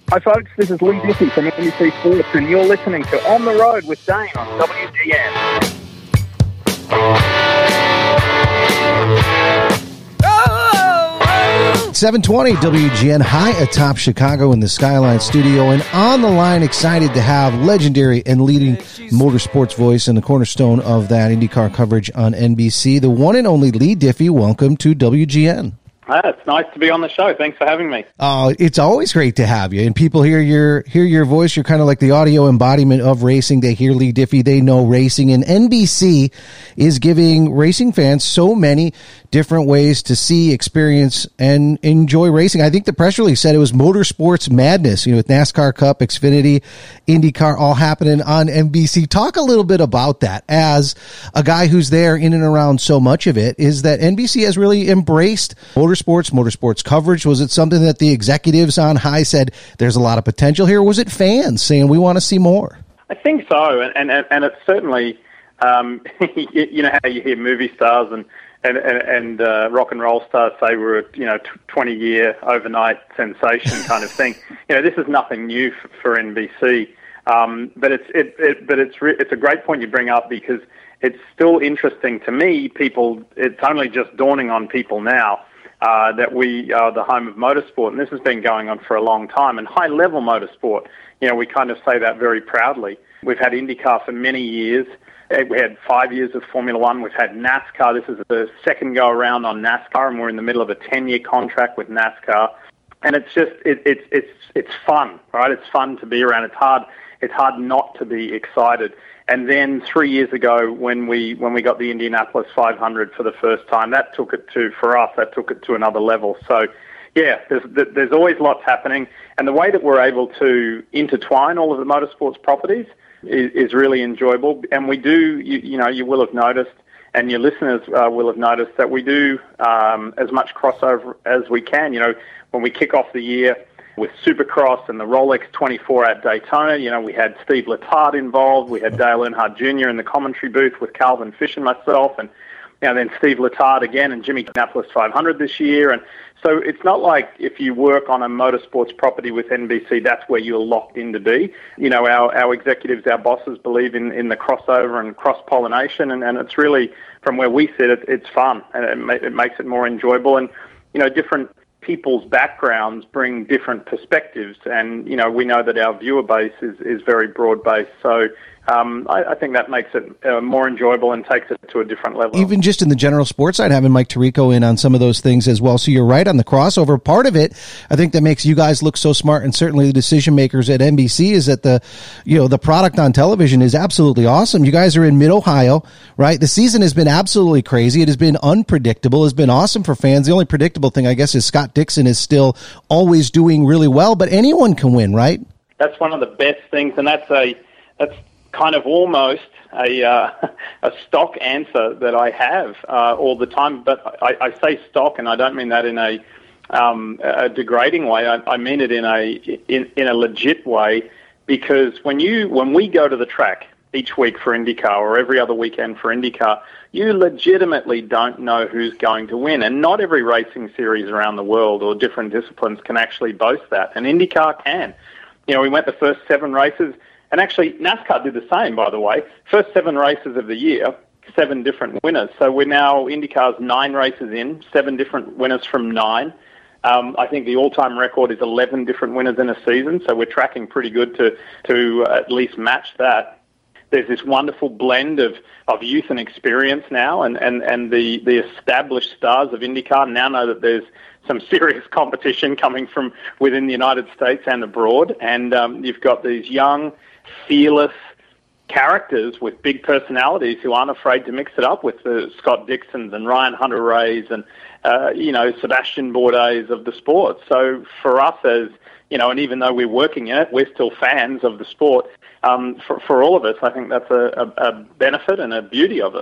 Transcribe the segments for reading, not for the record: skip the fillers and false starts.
Hi folks, this is Lee Diffie from NBC Sports and you're listening to On the Road with Dane on WGN. 720 WGN high atop Chicago in the Skyline studio, and on the line, excited to have legendary and leading motorsports voice and the cornerstone of that IndyCar coverage on NBC, the one and only Lee Diffie. Welcome to WGN. It's nice to be on the show. Thanks for having me. Oh, it's always great to have you. And people hear your voice. You're kind of like the audio embodiment of racing. They hear Lee Diffie. They know racing. And NBC is giving racing fans so many different ways to see, experience, and enjoy racing. I think the press release said it was motorsports madness, with NASCAR Cup, Xfinity, IndyCar all happening on NBC. Talk a little bit about that. As a guy who's there in and around so much of it, is that NBC has really embraced motorsports coverage. Was it something that the executives on high said there's a lot of potential here? Or was it fans saying we want to see more? I think so, and it's certainly, you know how you hear movie stars and rock and roll stars say we're a 20-year overnight sensation kind of thing. This is nothing new for NBC, but it's a great point you bring up, because it's still interesting to me. It's only just dawning on people now that we are the home of motorsport, and this has been going on for a long time. And high-level motorsport, we kind of say that very proudly. We've had IndyCar for many years. We had 5 years of Formula One. We've had NASCAR. This is the second go-around on NASCAR, and we're in the middle of a 10-year contract with NASCAR. And it's just it's fun, right? It's fun to be around. It's hard not to be excited. And then 3 years ago, when we got the Indianapolis 500 for the first time, that took it to another level. So, yeah, there's always lots happening, and the way that we're able to intertwine all of the motorsports properties is really enjoyable. And we do, you will have noticed, and your listeners will have noticed, that we do as much crossover as we can. When we kick off the year with Supercross and the Rolex 24 at Daytona, we had Steve Letarte involved. We had Dale Earnhardt Jr. in the commentary booth with Calvin Fish and myself, and then Steve Letarte again and Jimmy Indianapolis 500 this year. And so it's not like if you work on a motorsports property with NBC, that's where you're locked in to be. Our executives, our bosses believe in the crossover and cross-pollination, and it's really, from where we sit, it's fun, and it makes it more enjoyable. And, different people's backgrounds bring different perspectives, and we know that our viewer base is very broad based, so I think that makes it more enjoyable and takes it to a different level. Even just in the general sports side, having Mike Tirico in on some of those things as well. So you're right on the crossover part of it. I think that makes you guys look so smart, and certainly the decision makers at NBC, is that the product on television is absolutely awesome. You guys are in Mid-Ohio, right? The season has been absolutely crazy. It has been unpredictable. It's been awesome for fans. The only predictable thing, I guess, is Scott Dixon is still always doing really well, but anyone can win, right? That's one of the best things, and that's kind of almost a stock answer that I have all the time. But I say stock, and I don't mean that in a degrading way. I mean it in a legit way, because when we go to the track each week for IndyCar or every other weekend for IndyCar, you legitimately don't know who's going to win. And not every racing series around the world or different disciplines can actually boast that. And IndyCar can. We went the first 7 races. And actually, NASCAR did the same, by the way. First 7 races of the year, 7 different winners. So we're now, IndyCar's 9 races in, 7 different winners from 9. I think the all-time record is 11 different winners in a season, so we're tracking pretty good to at least match that. There's this wonderful blend of youth and experience now, and the established stars of IndyCar now know that there's some serious competition coming from within the United States and abroad. And you've got these young, fearless characters with big personalities who aren't afraid to mix it up with the Scott Dixons and Ryan Hunter-Reays and, Sebastian Bourdais of the sport. So for us and even though we're working in it, we're still fans of the sport. For all of us, I think that's a benefit and a beauty of it.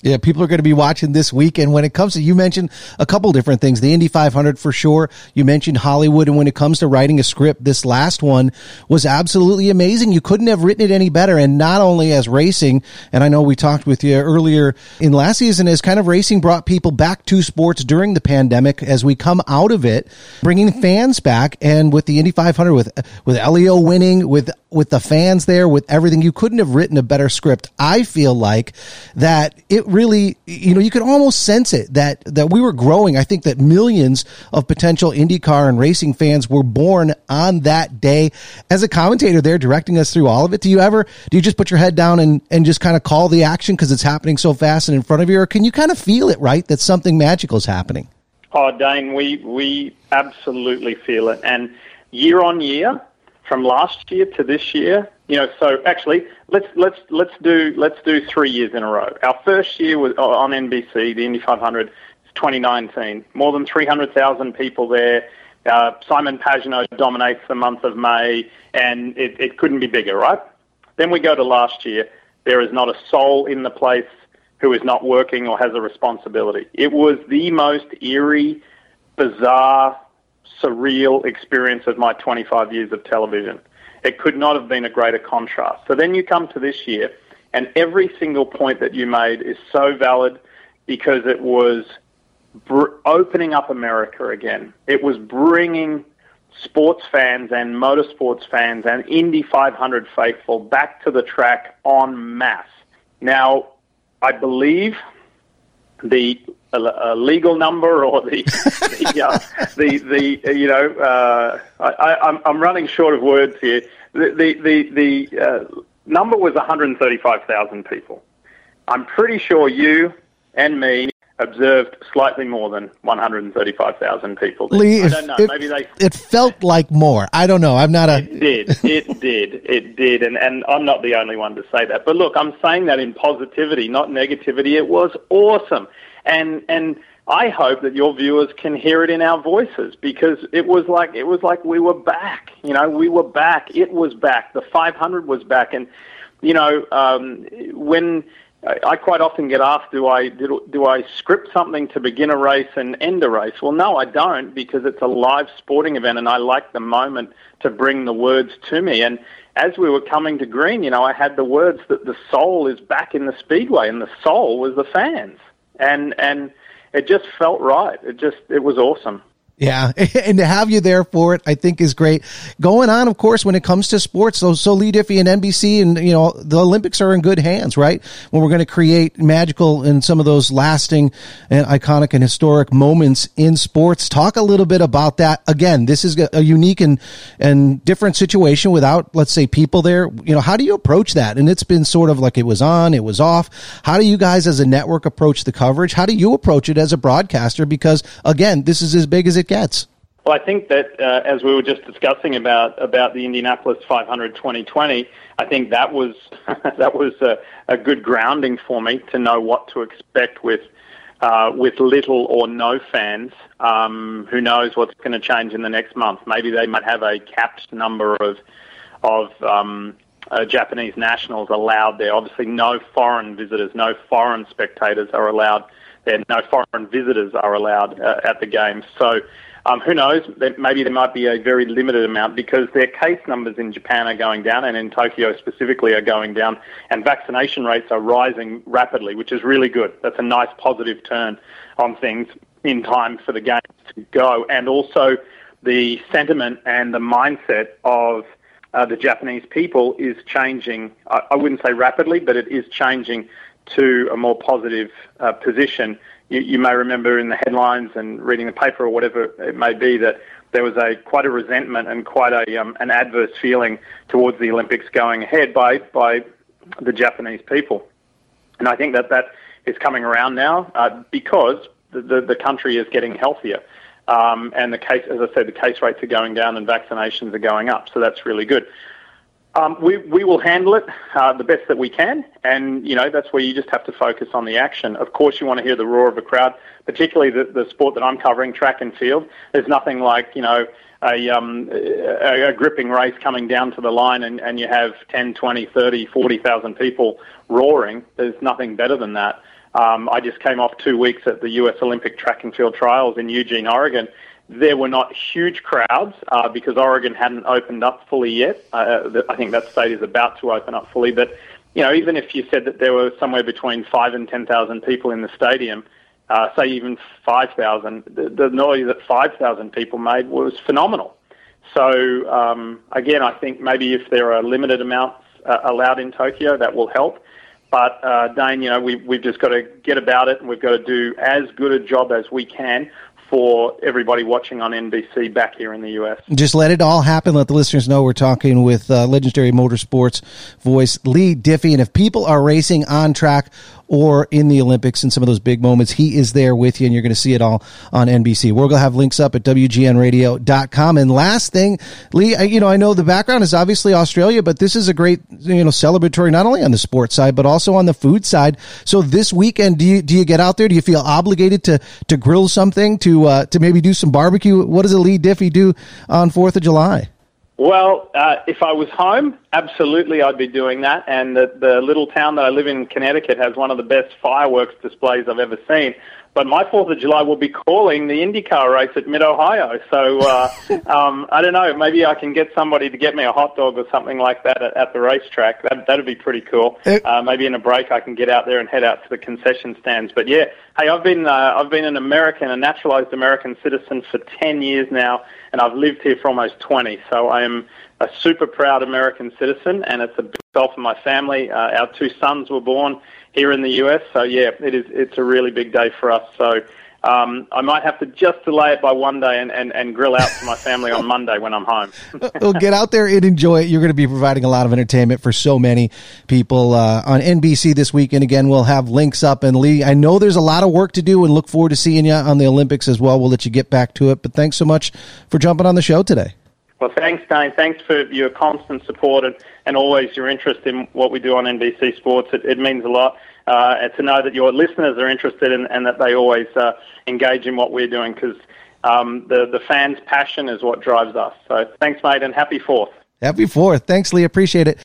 Yeah, people are going to be watching this weekend. When it comes to, you mentioned a couple different things, the Indy 500 for sure. You mentioned Hollywood, and when it comes to writing a script, this last one was absolutely amazing. You couldn't have written it any better. And not only as racing, and I know we talked with you earlier in last season, as kind of racing brought people back to sports during the pandemic as we come out of it, bringing fans back. And with the Indy 500, with Elio winning, with the fans there, with everything, you couldn't have written a better script. I feel like that it really, you could almost sense it, that we were growing. I think that millions of potential IndyCar and racing fans were born on that day. As a commentator there directing us through all of it, do you just put your head down and just kind of call the action because it's happening so fast and in front of you, or can you kind of feel it, right, that something magical is happening? Oh, Dane, we absolutely feel it. And year on year, from last year to this year, so actually let's do 3 years in a row. Our first year was on NBC, the Indy 500, 2019. More than 300,000 people there. Simon Pagenaud dominates the month of May, and it couldn't be bigger, right? Then we go to last year. There is not a soul in the place who is not working or has a responsibility. It was the most eerie, bizarre, surreal experience of my 25 years of television. It could not have been a greater contrast. So then you come to this year, and every single point that you made is so valid because it was opening up America again. It was bringing sports fans and motorsports fans and Indy 500 faithful back to the track en masse. Now, I believe the legal number or I'm running short of words here. The number was 135,000 people. I'm pretty sure you and me observed slightly more than 135,000 people. Lee, I don't know. Maybe it felt like more. I don't know. I'm not a... It did. And I'm not the only one to say that. But look, I'm saying that in positivity, not negativity. It was awesome. And I hope that your viewers can hear it in our voices because it was like we were back. We were back. It was back. The 500 was back. And, when I quite often get asked, do I script something to begin a race and end a race? Well, no, I don't, because it's a live sporting event, and I like the moment to bring the words to me. And as we were coming to green, I had the words that the soul is back in the speedway, and the soul was the fans, and it just felt right. It was awesome. Yeah, and to have you there for it, I think is great. Going on, of course, when it comes to sports, so Lee Diffey and NBC and, the Olympics are in good hands, right? When we're going to create magical and some of those lasting and iconic and historic moments in sports. Talk a little bit about that. Again, this is a unique and different situation without, let's say, people there. How do you approach that? And it's been sort of like it was on, it was off. How do you guys as a network approach the coverage? How do you approach it as a broadcaster? Because, again, this is as big as it gets. Well, I think that as we were just discussing about the Indianapolis 500 2020, I think that was a good grounding for me to know what to expect with little or no fans. Who knows what's going to change in the next month? Maybe they might have a capped number of Japanese nationals allowed there. Obviously, no foreign visitors, no foreign spectators are allowed there. No foreign visitors are allowed at the games. So who knows? Maybe there might be a very limited amount because their case numbers in Japan are going down and in Tokyo specifically are going down, and vaccination rates are rising rapidly, which is really good. That's a nice positive turn on things in time for the games to go. And also the sentiment and the mindset of the Japanese people is changing. I wouldn't say rapidly, but it is changing to a more positive position. You may remember in the headlines and reading the paper or whatever it may be that there was quite a resentment and quite an adverse feeling towards the Olympics going ahead by the Japanese people. And I think that is coming around now because the country is getting healthier. And as I said, the case rates are going down and vaccinations are going up. So that's really good. We will handle it the best that we can, and that's where you just have to focus on the action. Of course, you want to hear the roar of a crowd, particularly the sport that I'm covering, track and field. There's nothing like a gripping race coming down to the line, and you have 10, 20, 30, 40,000 people roaring. There's nothing better than that. I just came off 2 weeks at the U.S. Olympic track and field trials in Eugene, Oregon. There were not huge crowds because Oregon hadn't opened up fully yet. I think that state is about to open up fully. But, even if you said that there were somewhere between 5,000 and 10,000 people in the stadium, say even 5,000, the noise that 5,000 people made was phenomenal. So, again, I think maybe if there are limited amounts allowed in Tokyo, that will help. But, Dane, we've just got to get about it, and we've got to do as good a job as we can for everybody watching on NBC back here in the U.S. Just let it all happen. Let the listeners know we're talking with legendary motorsports voice Leigh Diffey. And if people are racing on track or in the Olympics in some of those big moments, he is there with you, and you're going to see it all on NBC. We're going to have links up at WGNradio.com. And last thing, Leigh, I know the background is obviously Australia, but this is a great, celebratory, not only on the sports side, but also on the food side. So this weekend, do you get out there? Do you feel obligated to grill something, to maybe do some barbecue? What does a Leigh Diffey do on 4th of July? Well, if I was home, absolutely I'd be doing that. And the little town that I live in, Connecticut, has one of the best fireworks displays I've ever seen. But my 4th of July will be calling the IndyCar race at Mid-Ohio. So I don't know, maybe I can get somebody to get me a hot dog or something like that at the racetrack. That'd be pretty cool. Maybe in a break I can get out there and head out to the concession stands. But yeah, hey, I've been an American, a naturalized American citizen for 10 years now, and I've lived here for almost 20. So I am a super proud American citizen, and it's a big goal for my family. Our 2 sons were born here in the U.S., so yeah, it's a really big day for us. So I might have to just delay it by one day and grill out for my family on Monday when I'm home. Well, get out there and enjoy it. You're going to be providing a lot of entertainment for so many people on NBC this weekend. Again, we'll have links up. And Leigh, I know there's a lot of work to do, and look forward to seeing you on the Olympics as well. We'll let you get back to it. But thanks so much for jumping on the show today. Well, thanks, Dane. Thanks for your constant support and always your interest in what we do on NBC Sports. It means a lot to know that your listeners are interested and that they always engage in what we're doing, because the fans' passion is what drives us. So thanks, mate, and happy 4th. Happy 4th. Thanks, Leigh. Appreciate it.